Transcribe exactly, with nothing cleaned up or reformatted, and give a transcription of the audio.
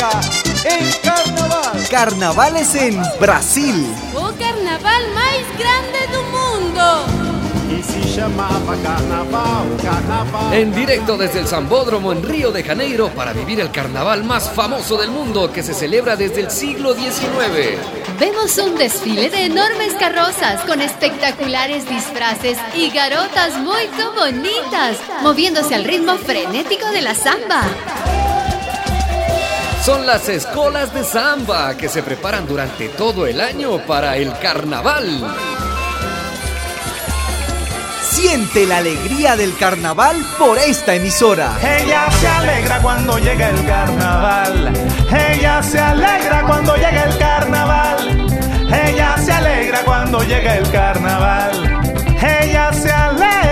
Málaga en carnaval. Carnavales en Brasil. O carnaval máis grande do mundo. Y se llamaba carnaval, carnaval. En directo desde el Sambódromo en Río de Janeiro para vivir el carnaval más famoso del mundo que se celebra desde el siglo diecinueve. Vemos un desfile de enormes carrozas con espectaculares disfraces y garotas muy bonitas, moviéndose al ritmo frenético de la samba. Son las escolas de samba que se preparan durante todo el año para el carnaval. Siente la alegría del carnaval por esta emisora. Ella se alegra cuando llega el carnaval. Ella se alegra cuando llega el carnaval. Ella se alegra cuando llega el carnaval. Ella se alegra.